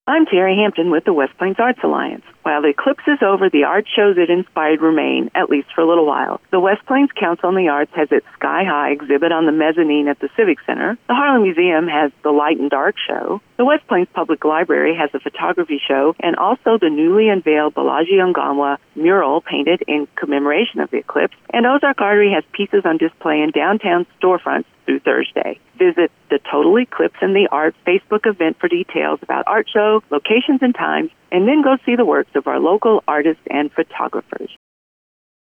I'm Terry Hampton with the West Plains Arts Alliance. While the eclipse is over, the art shows it inspired remain, at least for a little while. The West Plains Council on the Arts has its Sky High exhibit on the mezzanine at the Civic Center. The Harlem Museum has the Light and Dark show. The West Plains Public Library has a photography show, and also the newly unveiled Balaji Ongamwa mural painted in commemoration of the eclipse. And Ozark Artery has pieces on display in downtown storefronts through Thursday. Visit the Total Eclipse in the Arts Facebook event for details about art show, locations and times, and then go see the works of our local artists and photographers.